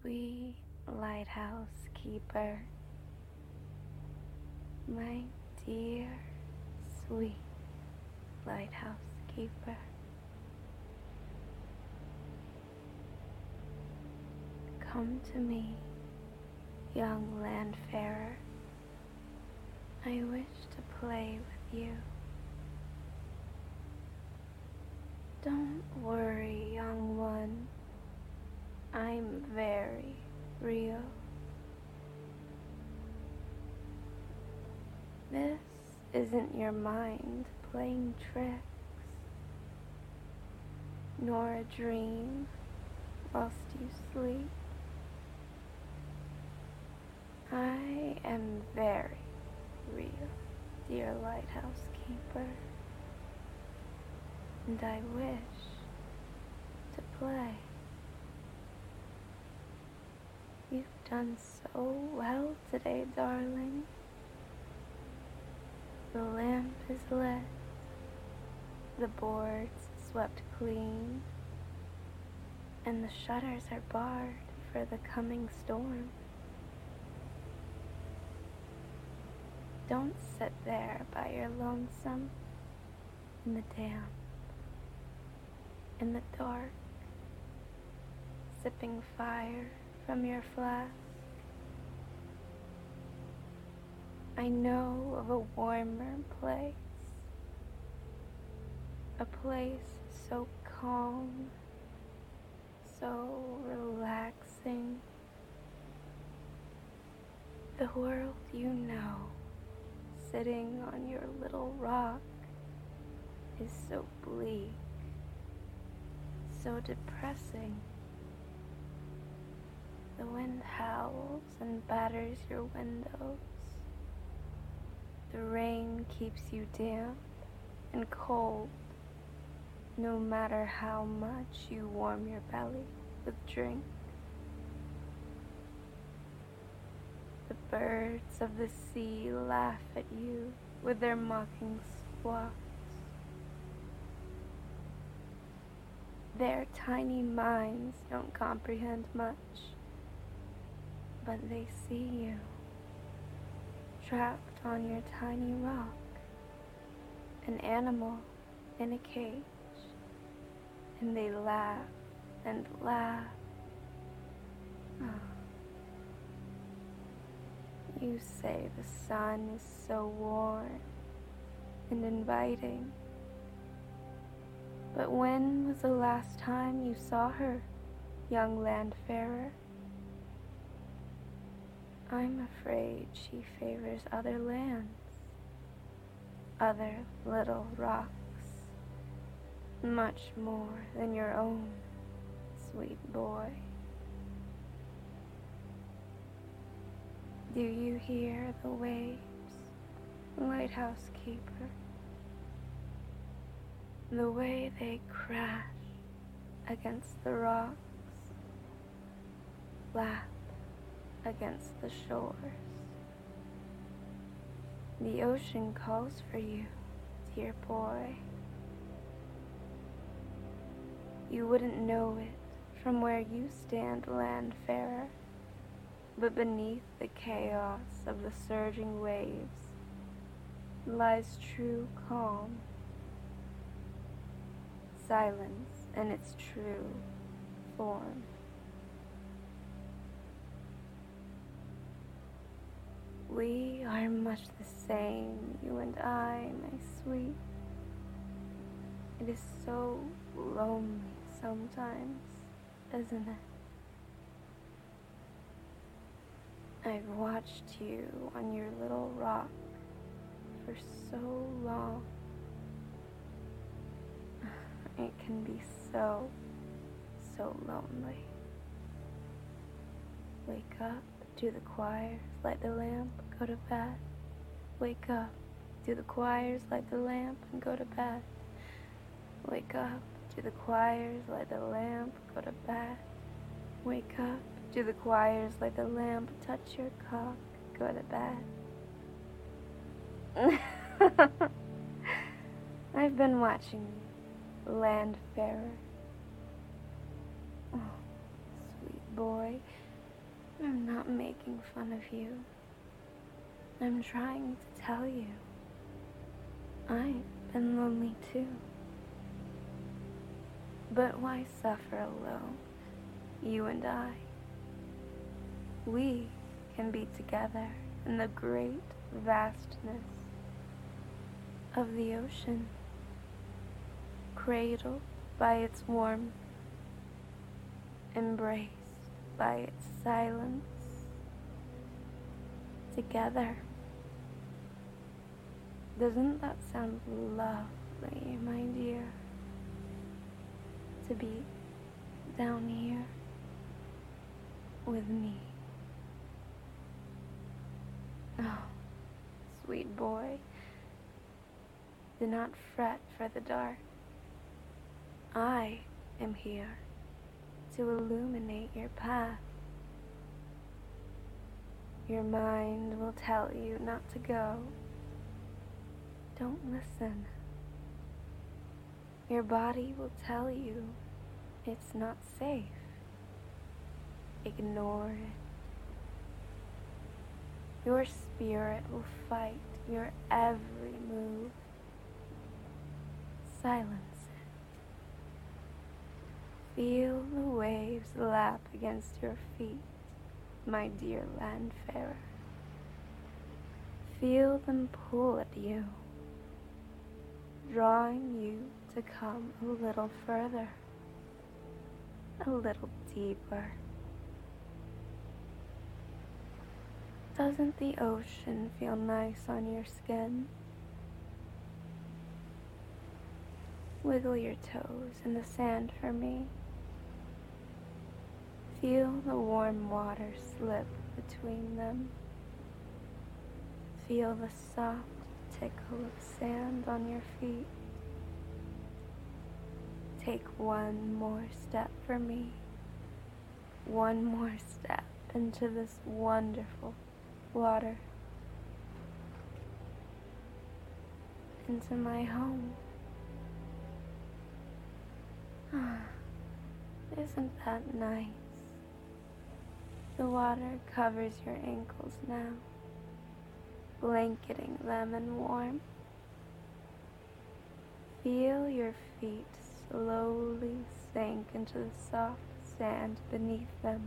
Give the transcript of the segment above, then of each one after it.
Sweet lighthouse keeper, my dear, sweet lighthouse keeper, come to me, young landfarer. I wish to play with you. Don't worry, young one. I'm very real. This isn't your mind playing tricks, nor a dream whilst you sleep. I am very real, dear lighthouse keeper, and I wish to play. You've done so well today, darling. The lamp is lit, the boards swept clean, and the shutters are barred for the coming storm. Don't sit there by your lonesome in the damp, in the dark, sipping fire from your flask. I know of a warmer place, a place so calm, so relaxing. The world you know, sitting on your little rock, is so bleak, so depressing. The wind howls and batters your windows. The rain keeps you damp and cold, no matter how much you warm your belly with drink. The birds of the sea laugh at you with their mocking squawks. Their tiny minds don't comprehend much, but they see you, trapped on your tiny rock, an animal in a cage, and they laugh and laugh. Oh. You say the sun is so warm and inviting, but when was the last time you saw her, young landfarer? I'm afraid she favors other lands, other little rocks, much more than your own, sweet boy. Do you hear the waves, lighthouse keeper? The way they crash against the rocks, lap against the shores. The ocean calls for you, dear boy. You wouldn't know it from where you stand, landfarer, but beneath the chaos of the surging waves lies true calm, silence in its true form. We are much the same, you and I, my sweet. It is so lonely sometimes, isn't it? I've watched you on your little rock for so long. It can be so lonely. Wake up, do the choirs, light the lamp, go to bed. Wake up, do the choirs, light the lamp, and go to bed. Wake up, do the choirs, light the lamp, go to bed. Wake up, do the choirs, light the lamp, touch your cock, go to bed. I've been watching you, landfarer. Oh, sweet boy, I'm not making fun of you. I'm trying to tell you. I've been lonely too. But why suffer alone, you and I? We can be together in the great vastness of the ocean, cradled by its warmth, embraced by its silence, together. Doesn't that sound lovely, my dear? To be down here with me. Oh, sweet boy, do not fret for the dark. I am here to illuminate your path. Your mind will tell you not to go. Don't listen. Your body will tell you it's not safe. Ignore it. Your spirit will fight your every move. Silence it. Feel the waves lap against your feet, my dear landfarer. Feel them pull at you, drawing you to come a little further, a little deeper. Doesn't the ocean feel nice on your skin? Wiggle your toes in the sand for me. Feel the warm water slip between them. Feel the soft tickle of sand on your feet. Take one more step for me. One more step into this wonderful water. Into my home. Isn't that nice? The water covers your ankles now, blanketing them in warmth. Feel your feet slowly sink into the soft sand beneath them.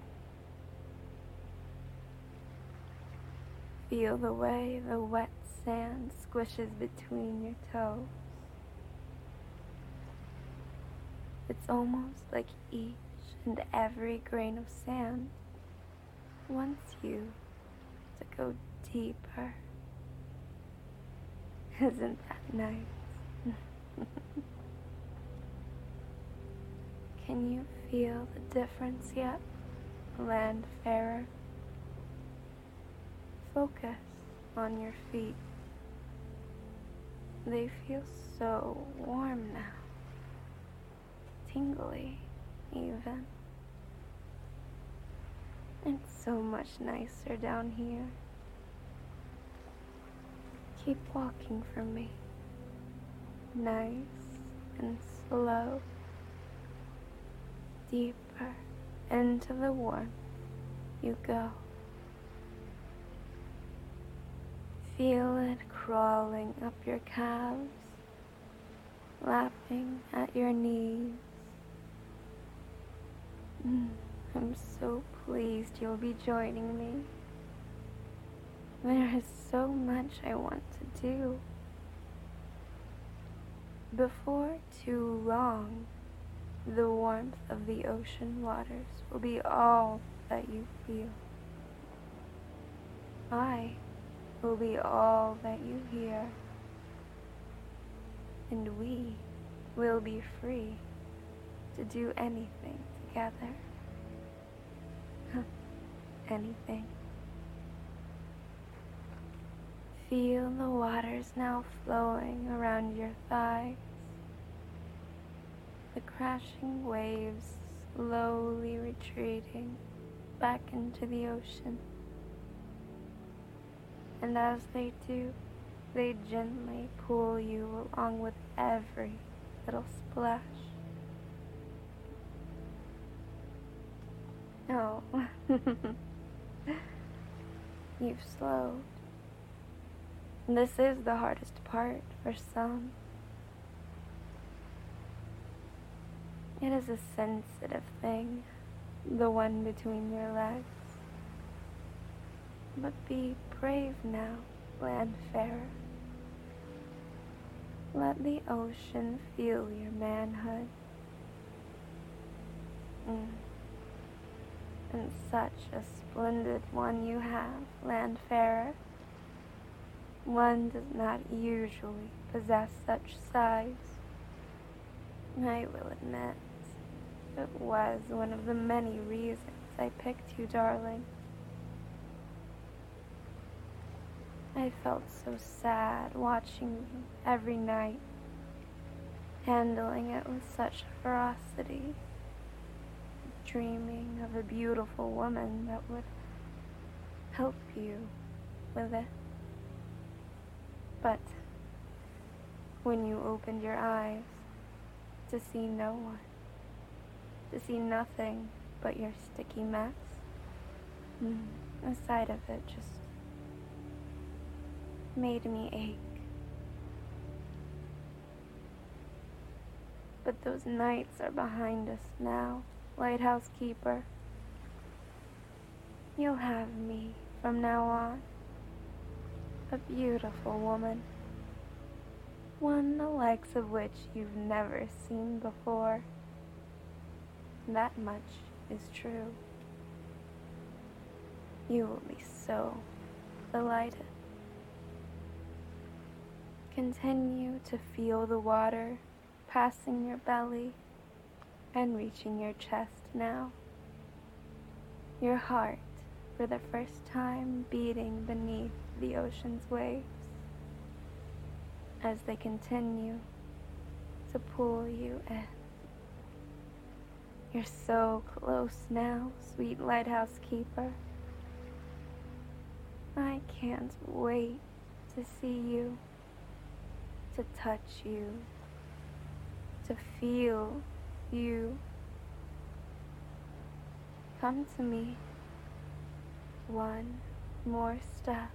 Feel the way the wet sand squishes between your toes. It's almost like each and every grain of sand wants you to go deeper. Isn't that nice? Can you feel the difference yet, landfarer? Focus on your feet. They feel so warm now. Tingly, even. It's so much nicer down here. Keep walking for me. Nice and slow. Deeper into the warmth you go. Feel it crawling up your calves, lapping at your knees. I'm so pleased you'll be joining me. There is so much I want to do. Before too long, the warmth of the ocean waters will be all that you feel. I will be all that you hear. And we will be free to do anything together. Anything. Feel the waters now flowing around your thighs. The crashing waves slowly retreating back into the ocean. And as they do, they gently pull you along with every little splash. Oh, You've slowed. This is the hardest part for some. It is a sensitive thing, the one between your legs. But be brave now, landfarer. Let the ocean feel your manhood. And such a splendid one you have, landfarer. One does not usually possess such size. I will admit, it was one of the many reasons I picked you, darling. I felt so sad watching you every night, handling it with such ferocity, dreaming of a beautiful woman that would help you with it. But when you opened your eyes to see no one, to see nothing but your sticky mess, the sight of it just made me ache. But those nights are behind us now, lighthouse keeper. You'll have me from now on. A beautiful woman, one the likes of which you've never seen before. That much is true. You will be so delighted. Continue to feel the water passing your belly and reaching your chest now. Your heart, for the first time, beating beneath the ocean's waves as they continue to pull you in. You're so close now, sweet lighthouse keeper. I can't wait to see you, to touch you, to feel you. Come to me. One more step.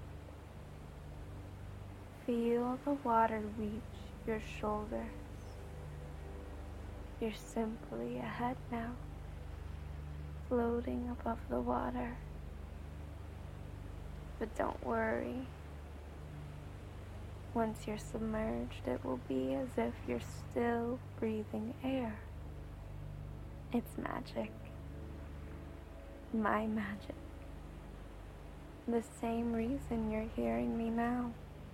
Feel the water reach your shoulders. You're simply ahead now, floating above the water. But don't worry. Once you're submerged, it will be as if you're still breathing air. It's magic. My magic. The same reason you're hearing me now.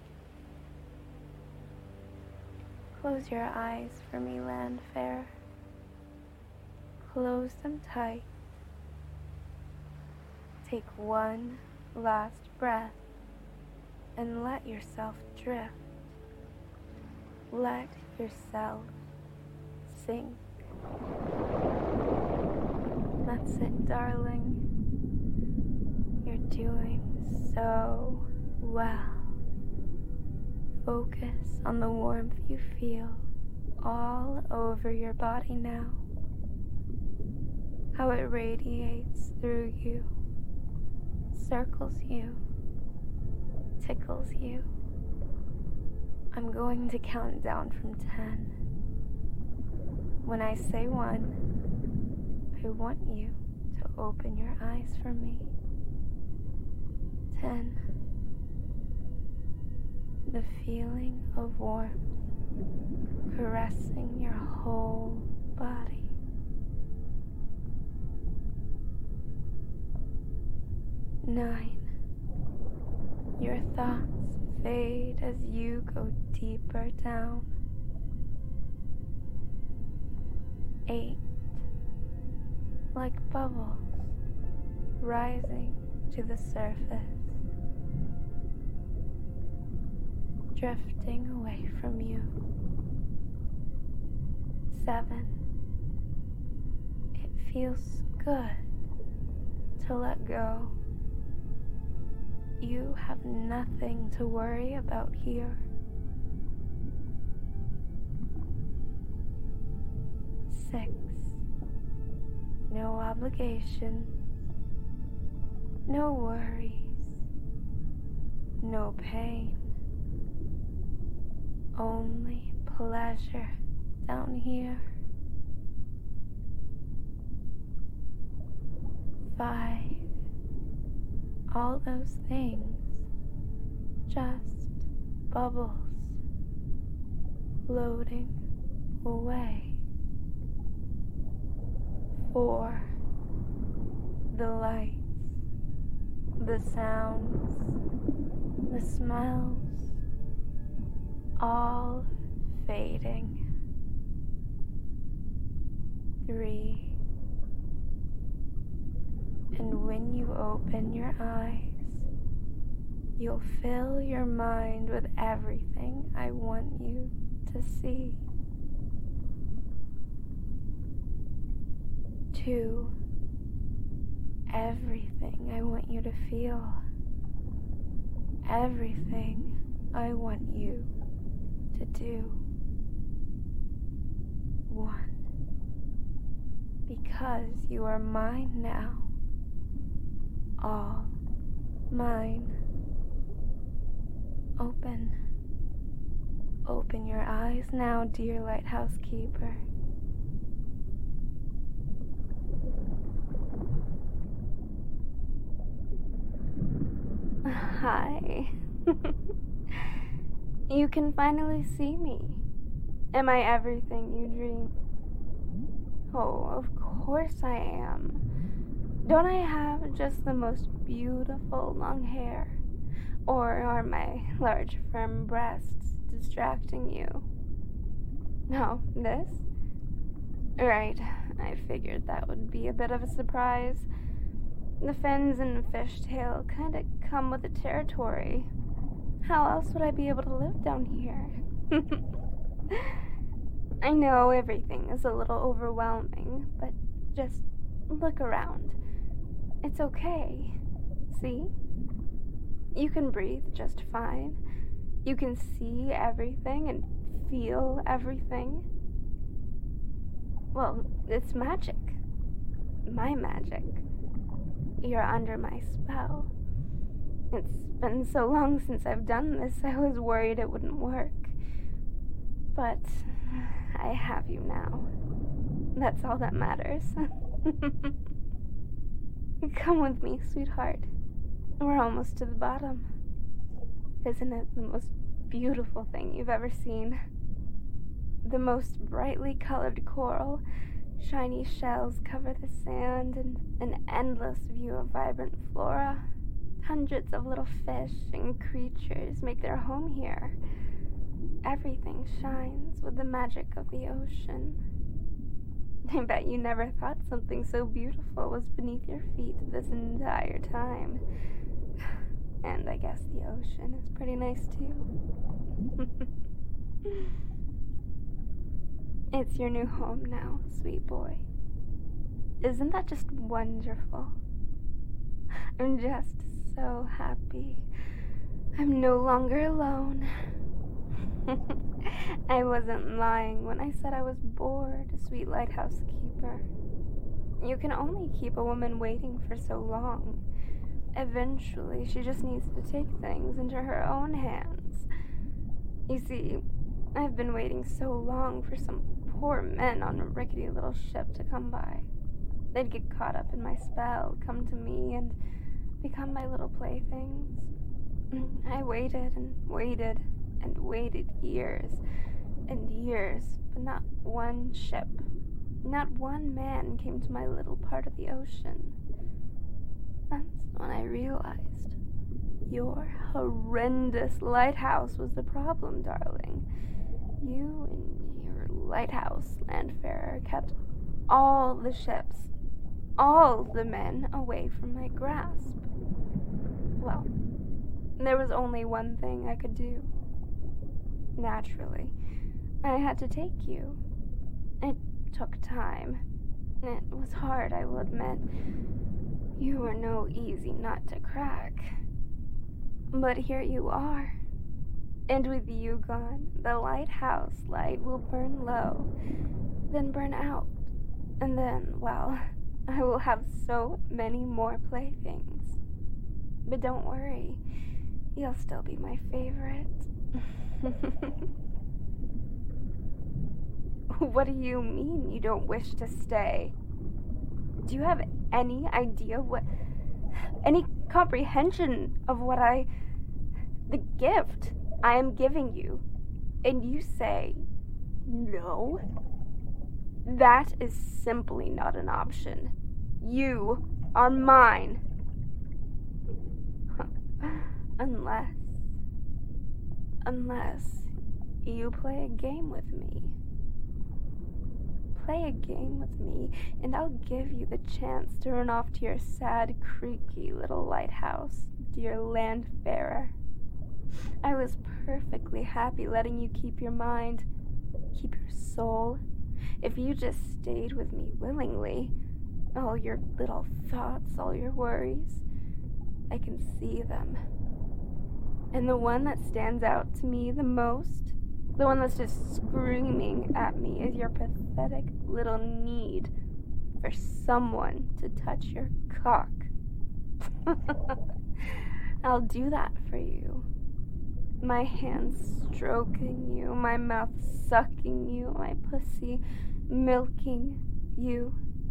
Close your eyes for me, landfarer. Close them tight. Take one last breath and let yourself drift. Let yourself sink. That's it, darling. You're doing so well. Focus on the warmth you feel all over your body now. How it radiates through you, circles you, tickles you. I'm going to count down from 10. When I say 1, I want you to open your eyes for me. 10. The feeling of warmth caressing your whole body. 9. Your thoughts fade as you go deeper down. 8. Like bubbles rising to the surface, drifting away from you. 7. It feels good to let go. You have nothing to worry about here. 6. No obligation, No worries, no pain, only pleasure down here. 5. All those things, just bubbles floating away. 4. The lights, the sounds, the smells, all fading. 3. And when you open your eyes, you'll fill your mind with everything I want you to see. 2. Everything I want you to feel. Everything I want you to do. 1. Because you are mine now. All mine. Open your eyes now, dear lighthouse keeper. Hi. You can finally see me. Am I everything you dream? Oh, of course I am. Don't I have just the most beautiful long hair? Or are my large, firm breasts distracting you? No, this? Right, I figured that would be a bit of a surprise. The fins and fishtail kinda come with the territory. How else would I be able to live down here? I know everything is a little overwhelming, but just look around. It's okay. See? You can breathe just fine. You can see everything and feel everything. Well, it's magic. My magic. You're under my spell. It's been so long since I've done this, I was worried it wouldn't work. But I have you now. That's all that matters. Come with me, sweetheart. We're almost to the bottom. Isn't it the most beautiful thing you've ever seen? The most brightly colored coral, shiny shells cover the sand, and an endless view of vibrant flora. Hundreds of little fish and creatures make their home here. Everything shines with the magic of the ocean. I bet you never thought something so beautiful was beneath your feet this entire time. And I guess the ocean is pretty nice too. It's your new home now, sweet boy. Isn't that just wonderful? I'm just so happy. I'm no longer alone. I wasn't lying when I said I was bored, sweet lighthouse keeper. You can only keep a woman waiting for so long. Eventually, she just needs to take things into her own hands. You see, I've been waiting so long for some poor men on a rickety little ship to come by. They'd get caught up in my spell, come to me, and become my little playthings. I waited and waited and waited years and years, but not one ship, not one man came to my little part of the ocean. That's when I realized your horrendous lighthouse was the problem, darling. You and your lighthouse landfarer kept all the ships, all the men away from my grasp. Well, there was only one thing I could do. Naturally, I had to take you. It took time. It was hard, I will admit. You were no easy nut to crack. But here you are. And with you gone, the lighthouse light will burn low, then burn out. And then, well, I will have so many more playthings. But don't worry, you'll still be my favorite. What do you mean you don't wish to stay? Do you have any idea any comprehension of the gift I am giving you? And you say, no? That is simply not an option. You are mine. Unless you play a game with me. Play a game with me, and I'll give you the chance to run off to your sad, creaky little lighthouse, dear landfarer. I was perfectly happy letting you keep your mind, keep your soul, if you just stayed with me willingly. All your little thoughts, all your worries, I can see them. And the one that stands out to me the most, the one that's just screaming at me, is your pathetic little need for someone to touch your cock. I'll do that for you. My hands stroking you, my mouth sucking you, my pussy milking you.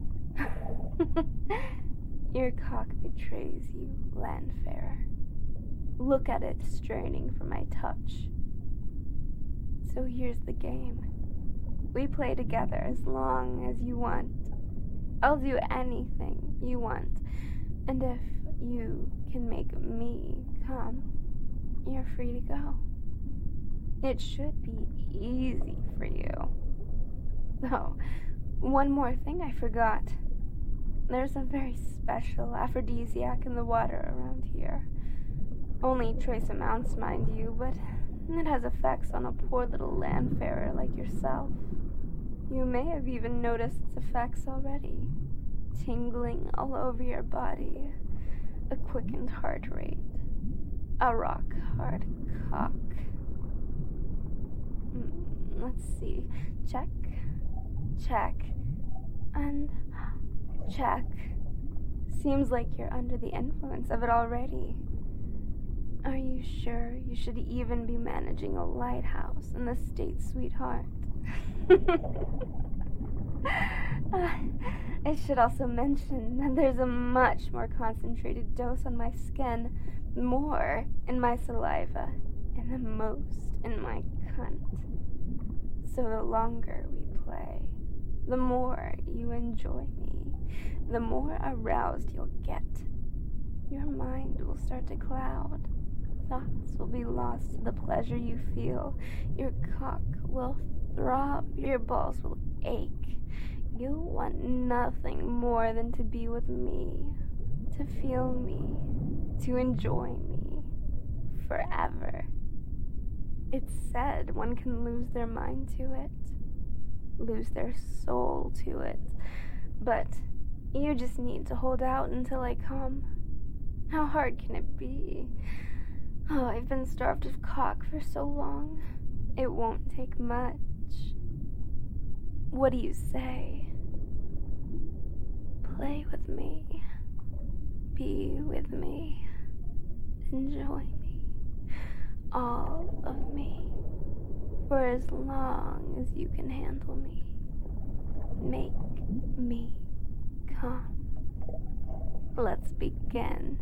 Your cock betrays you, landfarer. Look at it straining for my touch. So here's the game. We play together as long as you want. I'll do anything you want. And if you can make me come, you're free to go. It should be easy for you. Oh, one more thing I forgot. There's a very special aphrodisiac in the water around here. Only trace amounts, mind you, but it has effects on a poor little landfarer like yourself. You may have even noticed its effects already. Tingling all over your body, a quickened heart rate, a rock-hard cock. Let's see. Check, and check. Seems like you're under the influence of it already. Are you sure you should even be managing a lighthouse in the state, sweetheart? I should also mention that there's a much more concentrated dose on my skin, more in my saliva, and the most in my cunt. So the longer we play, the more you enjoy me, the more aroused you'll get. Your mind will start to cloud. Thoughts will be lost to the pleasure you feel. Your cock will throb. Your balls will ache. You'll want nothing more than to be with me, to feel me, to enjoy me forever. It's said one can lose their mind to it, lose their soul to it, but you just need to hold out until I come. How hard can it be? Oh, I've been starved of cock for so long. It won't take much. What do you say? Play with me. Be with me. Enjoy me. All of me. For as long as you can handle me. Make me come. Let's begin.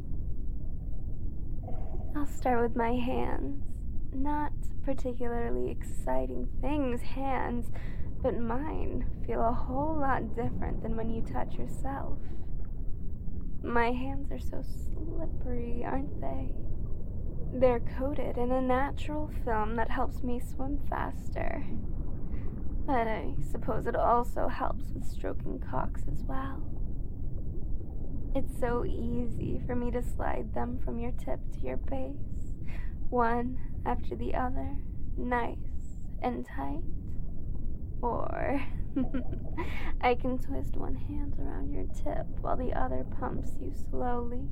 I'll start with my hands. Not particularly exciting things, hands, but mine feel a whole lot different than when you touch yourself. My hands are so slippery, aren't they? They're coated in a natural film that helps me swim faster. But I suppose it also helps with stroking cocks as well. It's so easy for me to slide them from your tip to your base, one after the other, nice and tight. Or I can twist one hand around your tip while the other pumps you slowly.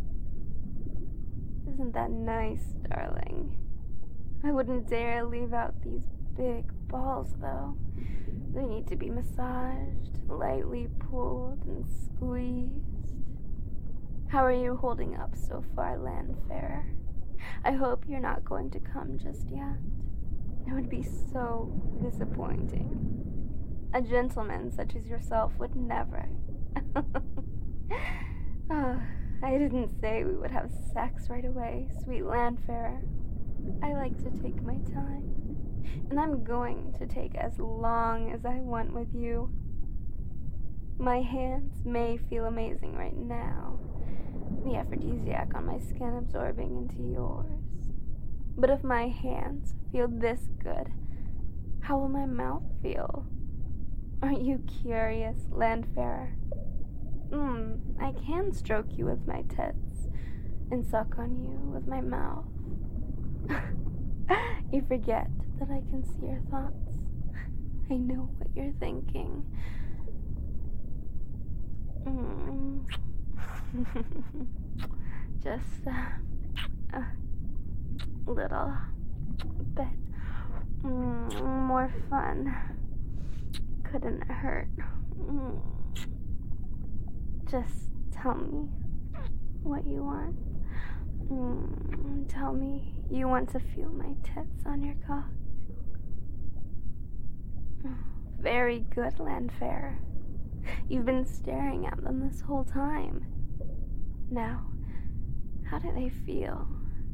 Isn't that nice, darling? I wouldn't dare leave out these big balls, though. They need to be massaged, lightly pulled and squeezed. How are you holding up so far, Landfarer? I hope you're not going to come just yet. It would be so disappointing. A gentleman such as yourself would never. Oh, I didn't say we would have sex right away, sweet Landfarer. I like to take my time, and I'm going to take as long as I want with you. My hands may feel amazing right now, the aphrodisiac on my skin absorbing into yours. But if my hands feel this good, how will my mouth feel? Aren't you curious, Landfarer? I can stroke you with my tits and suck on you with my mouth. You forget that I can see your thoughts. I know what you're thinking. Just a little bit more fun couldn't hurt. Just tell me what you want. Tell me you want to feel my tits on your cock. Very good, Landfarer. You've been staring at them this whole time. Now, how do they feel?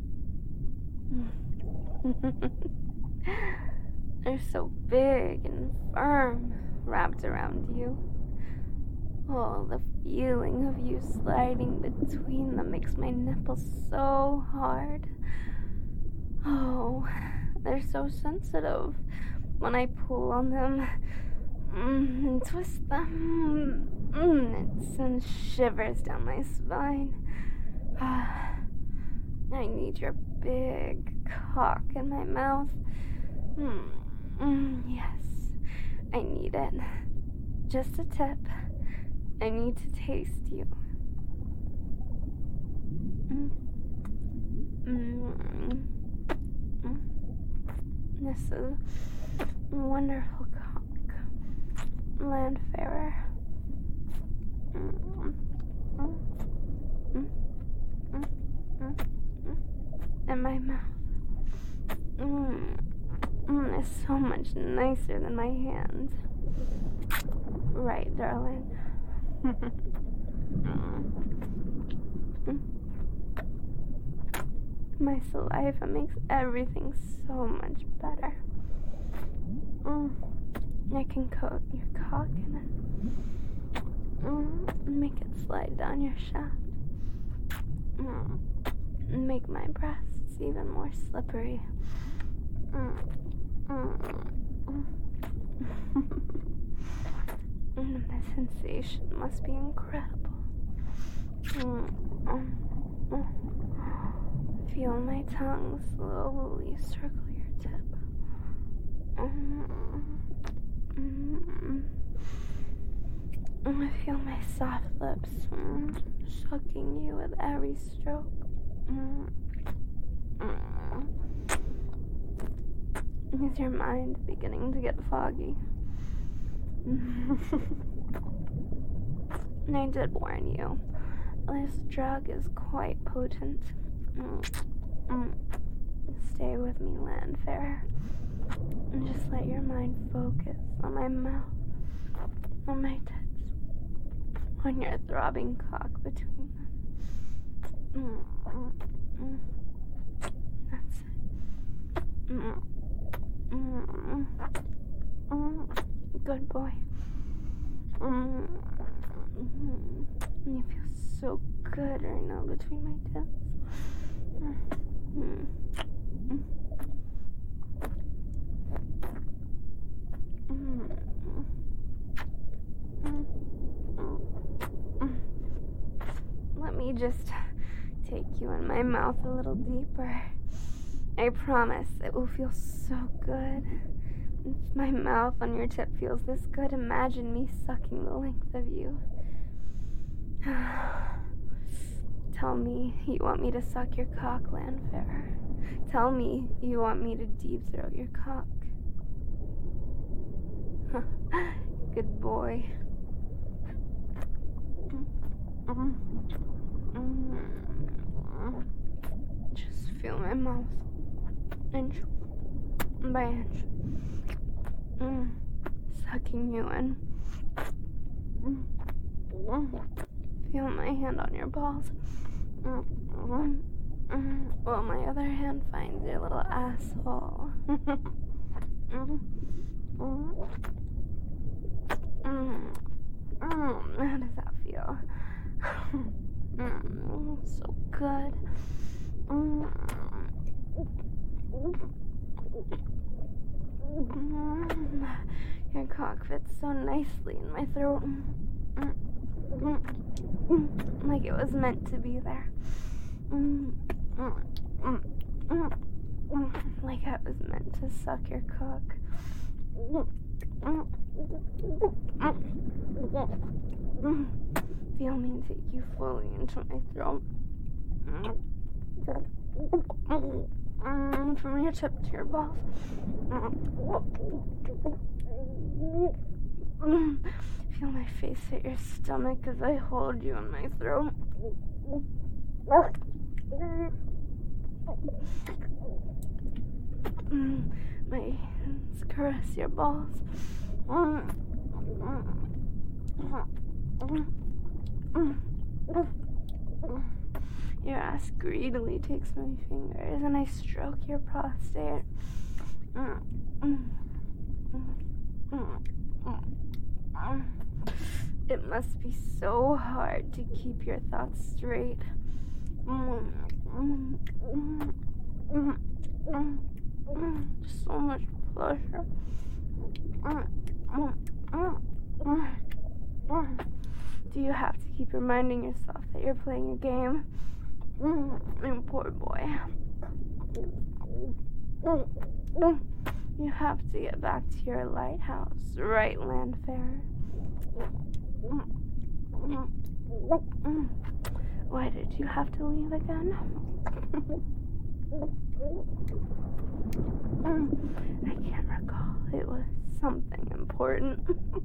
They're so big and firm, wrapped around you. Oh, the feeling of you sliding between them makes my nipples so hard. Oh, they're so sensitive. When I pull on them and twist them, it sends shivers down my spine. I need your big cock in my mouth. Yes, I need it. Just a tip. I need to taste you. This is a wonderful cock, Landfarer. And my mouth. It's so much nicer than my hand. Right, darling. My saliva makes everything so much better. I can coat your cock in it. Make it slide down your shaft. Make my breasts even more slippery. The sensation must be incredible. Feel my tongue slowly circle your tip. I feel my soft lips sucking you with every stroke. Is your mind beginning to get foggy? I did warn you. This drug is quite potent. Stay with me, Landfarer. And just let your mind focus on my mouth, on my tits, on your throbbing cock between them. That's it. Good boy. You feel so good right now between my tits. Let me just take you in my mouth a little deeper. I promise it will feel so good. If my mouth on your tip feels this good, imagine me sucking the length of you. Tell me you want me to suck your cock, Landfarer. Tell me you want me to deep throat your cock. Good boy. feel my mouth, inch by inch, sucking you in. Feel my hand on your balls, while my other hand finds your little asshole. How does that feel? So good. Your cock fits so nicely in my throat. Like it was meant to be there. Like I was meant to suck your cock. Feel me take you fully into my throat. From your tip to your balls. Feel my face hit your stomach as I hold you in my throat. My hands caress your balls. Your ass greedily takes my fingers and I stroke your prostate. It must be so hard to keep your thoughts straight. So much pleasure. Do you have to keep reminding yourself that you're playing a game? Poor boy. You have to get back to your lighthouse, right, Landfarer? Why did you have to leave again? I can't recall. It was something important.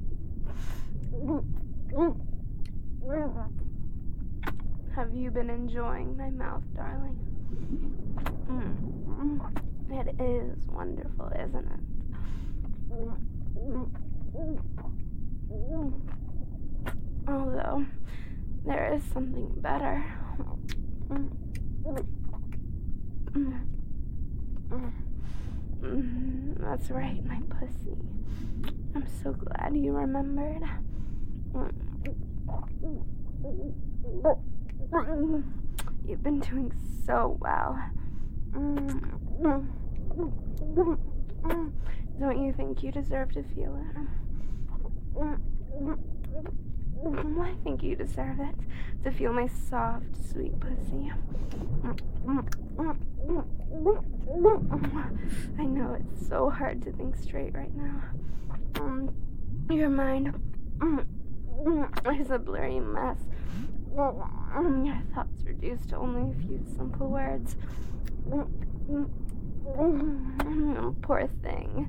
Have you been enjoying my mouth, darling? It is wonderful, isn't it? Although, there is something better. That's right, my pussy. I'm so glad you remembered. You've been doing so well. Don't you think you deserve to feel it? I think you deserve it. To feel my soft, sweet pussy. I know it's so hard to think straight right now. Your mind is a blurry mess. Your thoughts reduced to only a few simple words. Poor thing.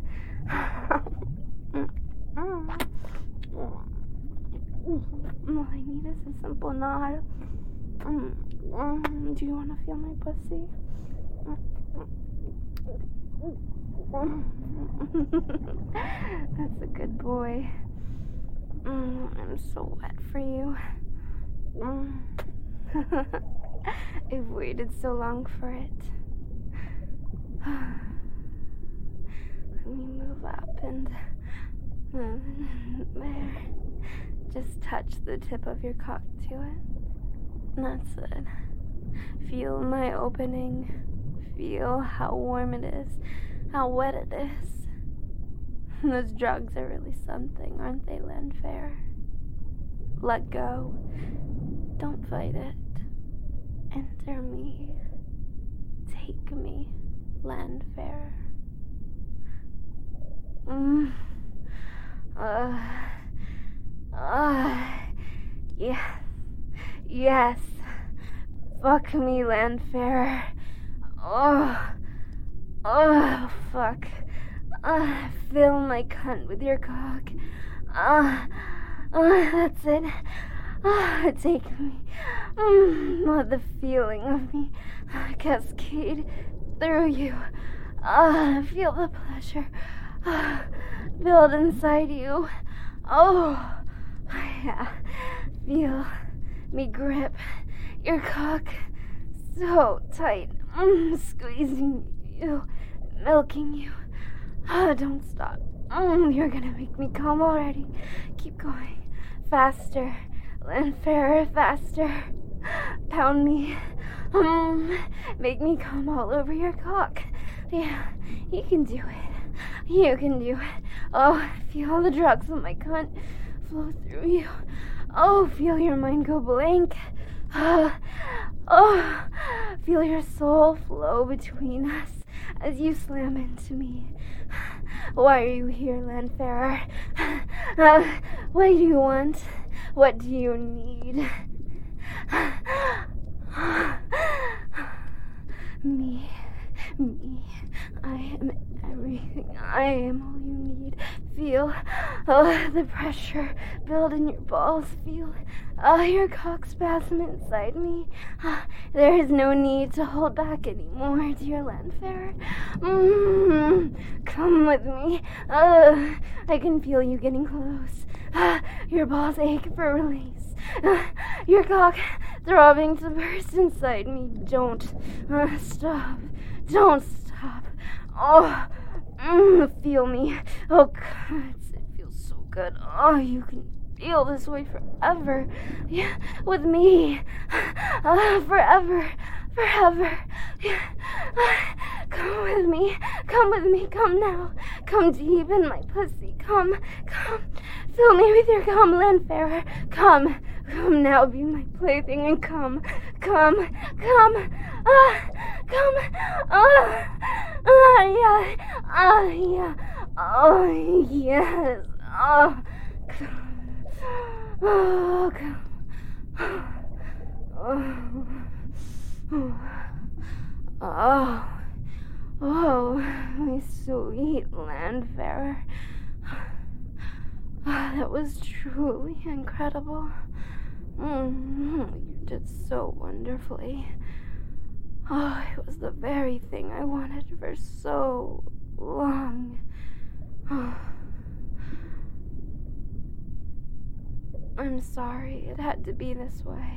All I need is a simple nod. Do you want to feel my pussy? That's a good boy. I'm so wet for you. I've waited so long for it. Let me move up and there. Just touch the tip of your cock to it. That's it. Feel my opening. Feel how warm it is. How wet it is. Those drugs are really something, aren't they, Landfarer? Let go. Don't fight it. Enter me. Take me, Landfarer. Yes. Yes. Fuck me, Landfarer. Oh, fuck. Fill my cunt with your cock. That's it. Take me. Let the feeling of me cascade through you. Feel the pleasure build inside you. Oh, yeah. Feel me grip your cock so tight, squeezing you, milking you. Don't stop. You're gonna make me come already. Keep going. Faster. Lanfear, faster. Pound me. Make me come all over your cock. Yeah, you can do it. You can do it. Oh, feel the drugs of my cunt flow through you. Oh, feel your mind go blank. Oh, feel your soul flow between us as you slam into me. Why are you here, Lanfear? What do you want? What do you need? Me. I am everything. I am all you need. Feel the pressure build in your balls. Feel your cock spasm inside me. There is no need to hold back anymore, dear Lanfear. Come with me. I can feel you getting close. Your balls ache for release. Your cock throbbing to burst inside me. Don't stop. Don't stop. Oh, feel me. Oh, God, it feels so good. Oh, you can feel this way forever. Yeah, with me. Forever. Yeah. Come with me. Come now. Come deep in my pussy. Come. Fill me with your cum, Lanfear. Come now, be my plaything and come. Yeah. Oh, yes. Oh, my sweet Lanfear. That was truly incredible. You did so wonderfully. Oh, it was the very thing I wanted for so long. I'm sorry it had to be this way.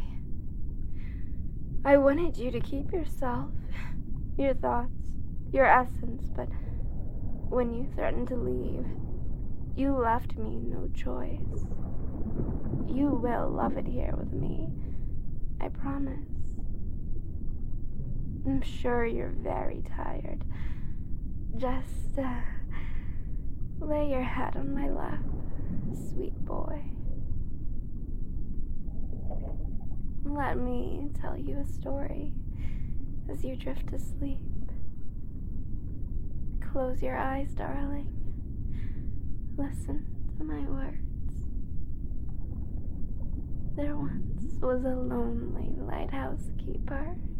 I wanted you to keep yourself, your thoughts, your essence, but when you threatened to leave, you left me no choice. You will love it here with me. I promise. I'm sure you're very tired. Just, lay your head on my lap, sweet boy. Let me tell you a story as you drift to sleep. Close your eyes, darling. Listen to my words. There once was a lonely lighthouse keeper